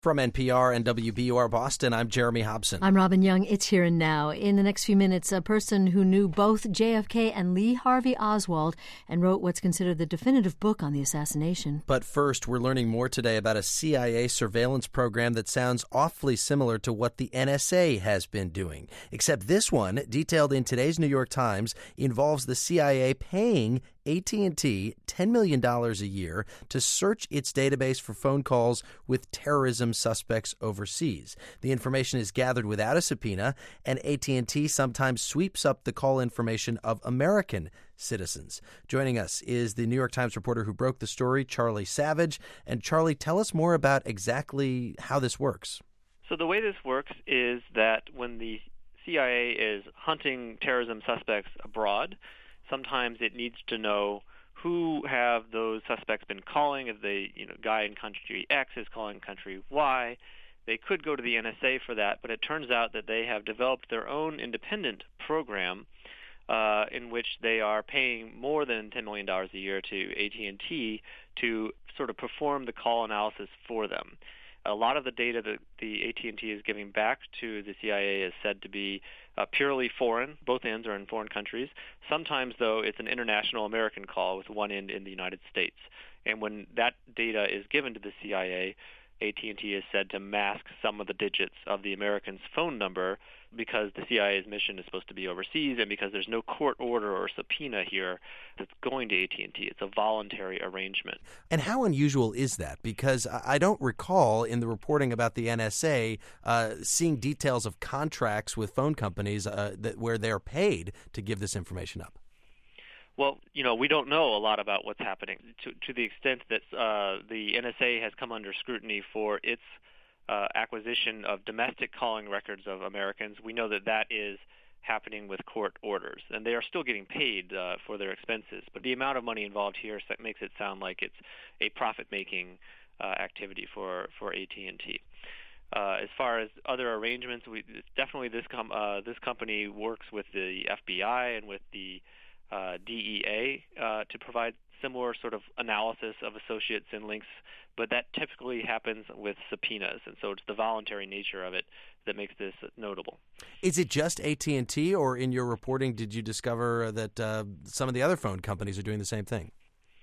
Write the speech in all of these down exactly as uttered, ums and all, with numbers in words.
From N P R and W B U R Boston, I'm Jeremy Hobson. I'm Robin Young. It's Here and Now. In the next few minutes, a person who knew both J F K and Lee Harvey Oswald and wrote what's considered the definitive book on the assassination. But first, we're learning more today about a C I A surveillance program that sounds awfully similar to what the N S A has been doing. Except this one, detailed in today's New York Times, involves the C I A paying A T and T ten million dollars a year to search its database for phone calls with terrorism suspects overseas. The information is gathered without a subpoena, and A T and T sometimes sweeps up the call information of American citizens. Joining us is the New York Times reporter who broke the story, Charlie Savage. And Charlie, tell us more about exactly how this works. So the way this works is that when the C I A is hunting terrorism suspects abroad, sometimes it needs to know who have those suspects been calling. If the you know guy in country X is calling country Y, they could go to the N S A for that. But it turns out that they have developed their own independent program uh, in which they are paying more than ten million dollars a year to A T and T to sort of perform the call analysis for them. A lot of the data that the A T and T is giving back to the C I A is said to be uh, purely foreign. Both ends are in foreign countries. Sometimes, though, it's an international American call with one end in the United States. And when that data is given to the C I A, A T and T is said to mask some of the digits of the American's phone number because the C I A's mission is supposed to be overseas and because there's no court order or subpoena here that's going to A T and T. It's a voluntary arrangement. And how unusual is that? Because I don't recall in the reporting about the N S A uh, seeing details of contracts with phone companies uh, that where they're paid to give this information up. Well, you know, we don't know a lot about what's happening to, to the extent that uh, the N S A has come under scrutiny for its uh, acquisition of domestic calling records of Americans. We know that that is happening with court orders, and they are still getting paid uh, for their expenses. But the amount of money involved here makes it sound like it's a profit-making uh, activity for, for A T and T. Uh, as far as other arrangements, we definitely this com- uh, this company works with the F B I and with the Uh, D E A uh, to provide similar sort of analysis of associates and links, but that typically happens with subpoenas, and so it's the voluntary nature of it that makes this notable. Is it just A T and T, or in your reporting did you discover that uh, some of the other phone companies are doing the same thing?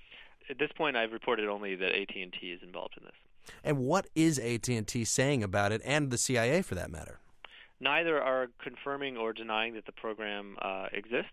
At this point, I've reported only that A T and T is involved in this. And what is A T and T saying about it, and the C I A for that matter? Neither are confirming or denying that the program uh, exists.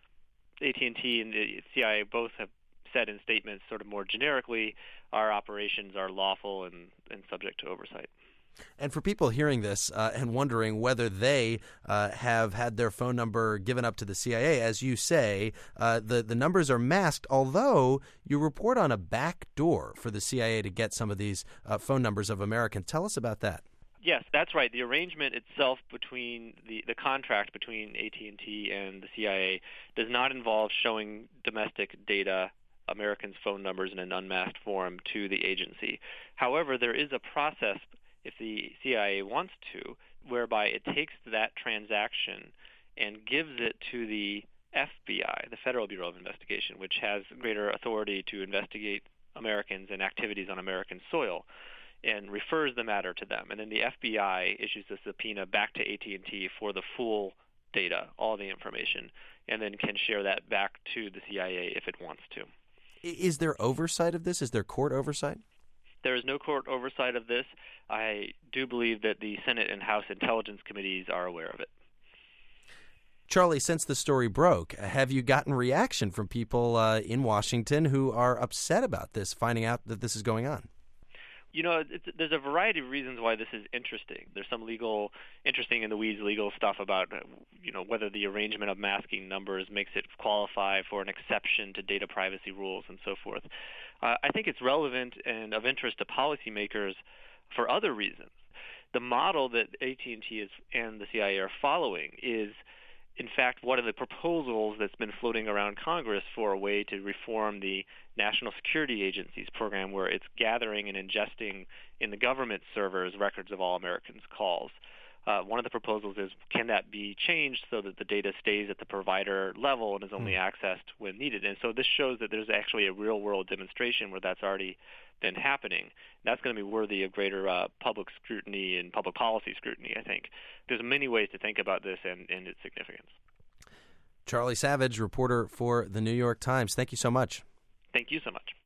A T and T and the C I A both have said in statements sort of more generically, our operations are lawful and, and subject to oversight. And for people hearing this uh, and wondering whether they uh, have had their phone number given up to the C I A, as you say, uh, the, the numbers are masked, although you report on a back door for the C I A to get some of these uh, phone numbers of Americans. Tell us about that. Yes, that's right. The arrangement itself between the, the contract between A T and T and the C I A does not involve showing domestic data, Americans' phone numbers in an unmasked form to the agency. However, there is a process, if the C I A wants to, whereby it takes that transaction and gives it to the F B I, the Federal Bureau of Investigation, which has greater authority to investigate Americans and activities on American soil, and refers the matter to them. And then the F B I issues a subpoena back to A T and T for the full data, all the information, and then can share that back to the C I A if it wants to. Is there oversight of this? Is there court oversight? There is no court oversight of this. I do believe that the Senate and House Intelligence Committees are aware of it. Charlie, since the story broke, have you gotten reaction from people uh, in Washington who are upset about this, finding out that this is going on? You know, it's, there's a variety of reasons why this is interesting. There's some legal, interesting in the weeds legal stuff about, you know, whether the arrangement of masking numbers makes it qualify for an exception to data privacy rules and so forth. Uh, I think it's relevant and of interest to policymakers for other reasons. The model that A T and T is, and the C I A are following is, in fact, one of the proposals that's been floating around Congress for a way to reform the National Security Agency's program, where it's gathering and ingesting in the government servers records of all Americans' calls. Uh, one of the proposals is, can that be changed so that the data stays at the provider level and is only mm. accessed when needed? And so this shows that there's actually a real-world demonstration where that's already been happening. That's going to be worthy of greater uh, public scrutiny and public policy scrutiny, I think. There's many ways to think about this and, and its significance. Charlie Savage, reporter for The New York Times. Thank you so much. Thank you so much.